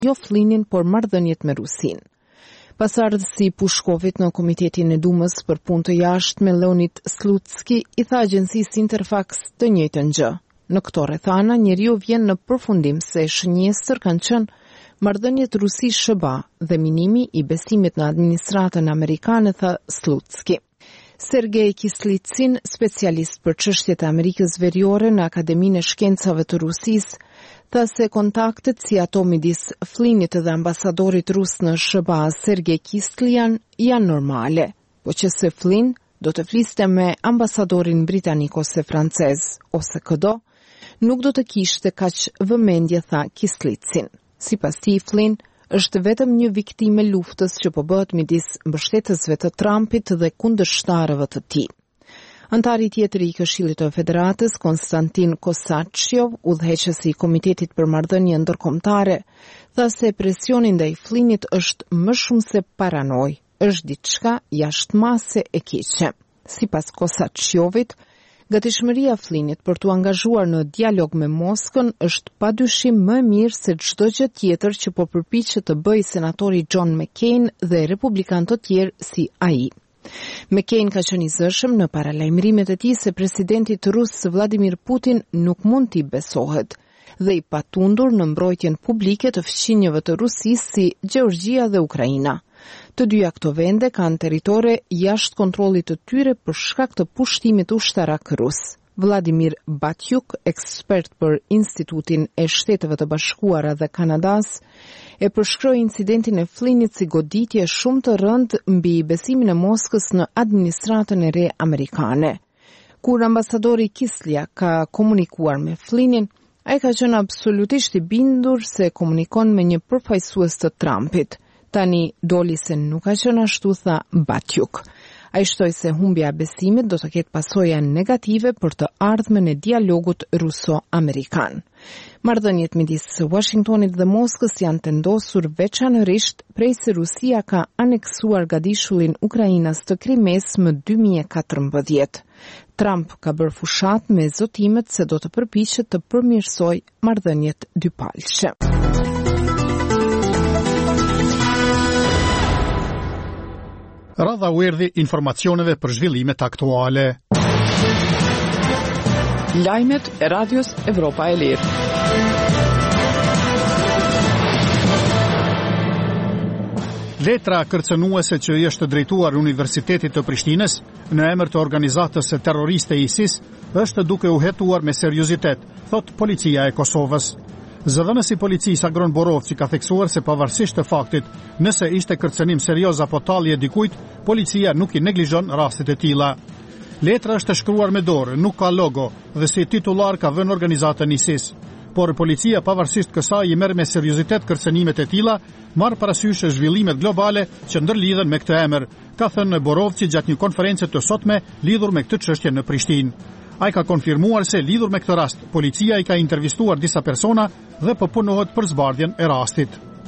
jo Flynnin, por marrëdhëniet me Rusinë. Pasardhësi i Pushkovit në Komitetin e Dumës për punë të jashtme Leonid Slutsky i tha agjencisë Interfax të njëjtën gjë. Në këto rrethana njeriu vjen në përfundim se shënjestër kanë qenë marrëdhëniet Rusi-SBA dhe minimi i besimit në administratën amerikane, tha Slutsky. Sergej Kislitsin, specialist për çështjet e Amerikës Veriore në Akademinë e Shkencave të Rusisë, tha se kontaktet si ato midis Flynnit dhe ambasadorit rus në SBA Sergej Kislian janë normale, po që se Flynn do të fliste me ambasadorin britanik ose francez ose këdo, nuk do të kishte kaq vëmendje, tha Kislitsin. Sipas tij, Flynn është vetëm një viktimë e luftës që po bëhet midis mbështetësve të Trumpit dhe kundërshtarëve të tij. Antari tjetër i Këshillit të Federatës, Konstantin Kosachov, udhëheqësi i Komitetit për Marrëdhënie Ndërkombëtare, tha se presioni ndaj Flynnit është më shumë se paranoj, është diçka jashtëmase e keqe. Sipas Kosachovit, gatishmëria Flynnit për t'u angazhuar në dialog me Moskën është padyshim më e mirë se çdo gjë tjetër që po përpiqet të bëjë senatori John McCain dhe republikanë të tjerë si ai. McCain ka qenë i zëshëm në paralajmërimet e tij se presidenti rus Vladimir Putin nuk mund t'i besohet dhe i patundur në mbrojtjen publike të fqinjëve të Rusisë si Gjeorgjia dhe Ukraina. Të dyja këto vende kanë territore jashtë kontrollit të tyre për shkak të pushtimit ushtarak rus. Vladimir Batyuk, ekspert për Institutin e Shteteve të Bashkuara dhe Kanadas, e përshkroi incidentin e Flynnit si goditje shumë të rëndë mbi besimin e Moskës në administratën e re amerikane. Kur ambasadori Kislia ka komunikuar me Flynnin, ai ka qenë absolutisht i bindur se komunikon me një përfaqësues të Trumpit. Tani doli se nuk ka qenë ashtu, tha Batyuk. Ai shtoi se humbja e besimit do të ketë pasoja negative për të ardhmen e dialogut ruso-amerikan. Marrëdhëniet midis Washingtonit dhe Moskës janë tendosur veçanërisht prej se Rusia ka aneksuar gadishullin Ukrainas të Krimes më 2014. Trump ka bërë fushat me zotimet se do të përpiqet të përmirësojë marrëdhëniet dypalqe. Radha u erdhi informacioneve për zhvillimet aktuale. Lajmet e Radios Evropa e Lirë. Letra kërcënuese që i është drejtuar Universitetit të Prishtinës në emër të organizatës terroriste ISIS është duke u hetuar me seriozitet, thot policia e Kosovës. Zëdhënësi policisë Agron Borovci ka theksuar se pavarësisht të faktit nëse ishte kërcënim serioz apo tallje dikujt, policia nuk i neglizhon rastet e tilla. Letra është shkruar me dorë, nuk ka logo dhe si titullar ka vënë organizatën ISIS. Por policia pavarësisht kësaj i merr me seriozitet kërcënimet e tilla, marr parasysh zhvillimet globale që ndërlidhen me këtë emër, ka thënë Borovci gjatë një konferencë të sotme lidhur me këtë çështje në Prishtinë. Ai ka konfirmuar se lidhur me këtë rast, policia i ka intervistuar disa persona dhe po punohet për zbardhjen e rastit.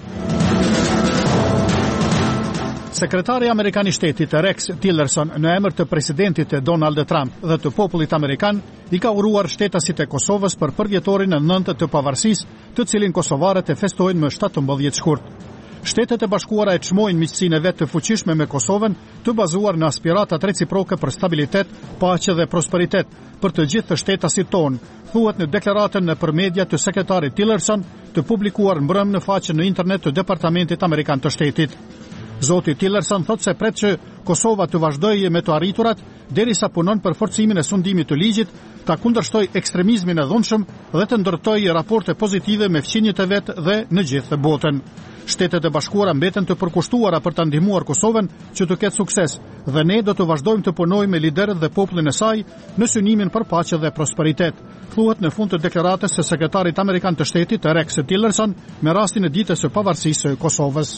Sekretari Amerikan i Shtetit Rex Tillerson në emër të presidentit Donald Trump dhe të popullit amerikan i ka uruar shtetasit e Kosovës për përvjetorin e 9 të pavarësisë, të cilin kosovarët e festojnë më 17 shkurt. Shtetet e Bashkuara e çmojnë miqësinë e vet të fuqishme me Kosovën, të bazuar në aspiratat reciproke për stabilitet, paqe dhe prosperitet për të gjithë të shtetasit tonë, thuhet në deklaratën nëpër media të sekretarit Tillerson, të publikuar mbrëmë në faqen në internet të Departamentit Amerikan të Shtetit. Zoti Tillerson thot se pret që Kosova të vazhdojë me të arriturat derisa punon për forcimin e sundimit të ligjit, ta kundërshtoj ekstremizmin e dhunshëm dhe të ndërtojë raporte pozitive me fqinjet e vet dhe në gjithë botën. Shtetet e Bashkuara mbeten të përkushtuara për ta ndihmuar Kosovën që të ketë sukses dhe ne do të vazhdojmë të punojmë me liderët dhe popullin e saj në synimin për paqe dhe prosperitet, thuhet në fund të deklaratës së sekretarit amerikan të Shtetit Rex Tillerson me rastin e ditës së pavarësisë së Kosovës.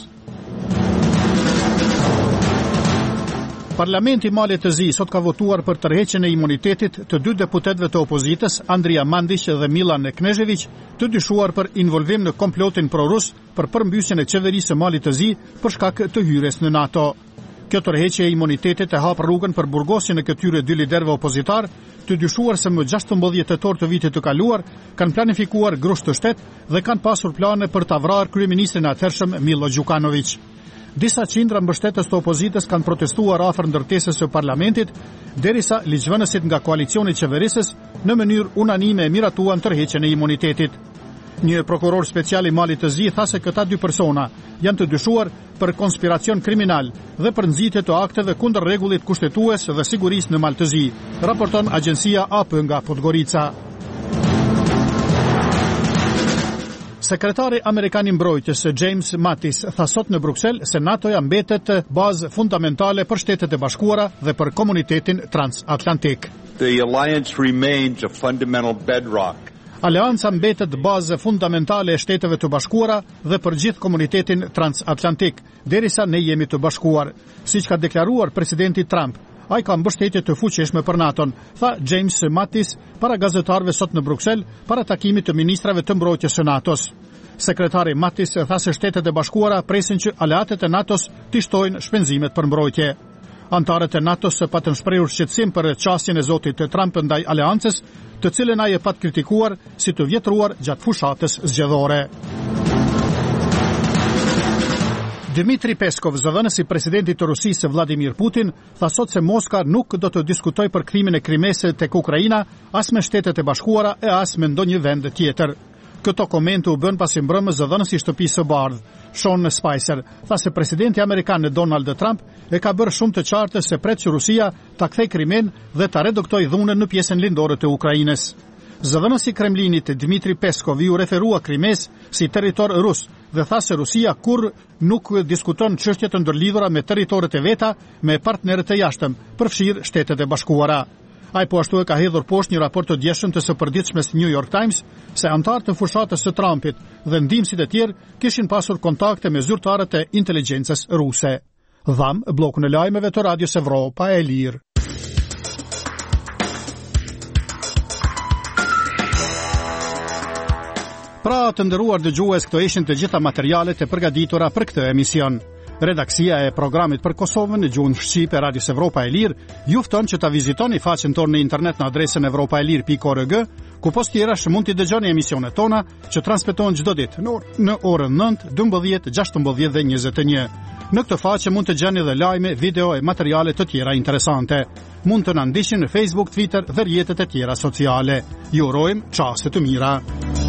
Parlamenti i Malit të Zi sot ka votuar për tërheqjen e imunitetit të dy deputetëve të opozitës, Andrija Mandić dhe Milan Knežević, të dyshuar për involvim në komplotin pro-rus për përmbysjen e qeverisë së Malit të Zi për shkak të hyrjes në NATO. Kjo tërheqje e imunitetit e hap rrugën për burgosjen e këtyre dy liderëve opozitar, të dyshuar se më 16 tetor të vitit të kaluar kanë planifikuar grusht të shtet dhe kanë pasur plane për ta vrarë kryeministrin e atëhershëm Milo Đukanović. Disa qindra mbështetës të opozitës kanë protestuar afër ndërtesës së parlamentit, derisa ligjvënësit nga koalicioni qeverisës në mënyrë unanime e miratuan tërheqjen e imunitetit. Një prokuror special i Malit të Zi tha se këta dy persona janë të dyshuar për konspiracion kriminal dhe për nxitje të akteve kundër rregullit kushtetues dhe sigurisë në Mal të Zi, raporton agjencia AP nga Podgorica. Sekretari Amerikan i Mbrojtjes James Mattis tha sot në Bruksel se NATO-ja mbetet bazë fundamentale për Shtetet e Bashkuara dhe për komunitetin transatlantik. The alliance remains a fundamental bedrock. Aleanca mbetet bazë fundamentale e Shteteve të Bashkuara dhe për gjithë komunitetin transatlantik, derisa ne jemi të bashkuar, siç ka deklaruar presidenti Trump. Ai ka mbështetje të fuqishme për NATO-n, tha James Mattis para gazetarëve sot në Bruksel, para takimit të ministrave të mbrojtjes së NATO-s. Sekretari Mattis tha se Shtetet e Bashkuara presin që aleatët e NATO-s të shtojnë shpenzimet për mbrojtje. Antarët e NATO-s patën shprehur shqetësim për qasjen e zotit Trump ndaj aleancës, të cilën ai e pat kritikuar si të vjetruar gjatë fushatës zgjedhore. Dmitri Peskov, zëdhënësi i presidentit të Rusisë Vladimir Putin, tha sot se Moska nuk do të diskutojë për krimin e Krimesë tek Ukraina, as me Shtetet e Bashkuara e as me ndonjë vend tjetër. Këto komente u bën pasi mbrëmës zëdhënësi i Shtëpisë së Bardhë, Sean Spicer, tha se presidenti amerikan Donald Trump e ka bërë shumë të qartë se pret që Rusia ta kthejë Krimen dhe ta reduktojë dhunën në pjesën lindore të Ukrainës. Zëdhënësi i Kremlinit Dmitri Peskov u referua Krimes si territor rus dhe tha se Rusia kur nuk diskuton çështje të ndërlidhura me territoret e veta me partnerët e jashtëm, përfshirë Shtetet e Bashkuara. Ai po ashtu e ka hedhur poshtë një raport të djeshëm të së përditshmes New York Times se antarët e fushatës së Trumpit dhe ndihmësit e tjerë kishin pasur kontakte me zyrtarët e inteligjencës ruse. Dham bllokun e lajmeve të Radios Evropa e Lirë. Pra të nderuar dëgjues, këto ishin të gjitha materialet e përgatitura për këtë emision. Redaksia e programit për Kosovën në gjuhën shqipe Radios Evropa e Lirë ju fton që ta vizitoni faqen tonë në internet në adresën evropaelir.org, ku post tjerash mund t'i dëgjoni emisionet tona që transmetohen çdo ditë në orën 9, 12, 16 dhe 21. Në këtë faqe mund të gjeni edhe lajme, video e materiale të tjera interesante. Mund të na ndiqni në Facebook, Twitter dhe rrjetet e tjera sociale. Ju urojmë çaste të mira.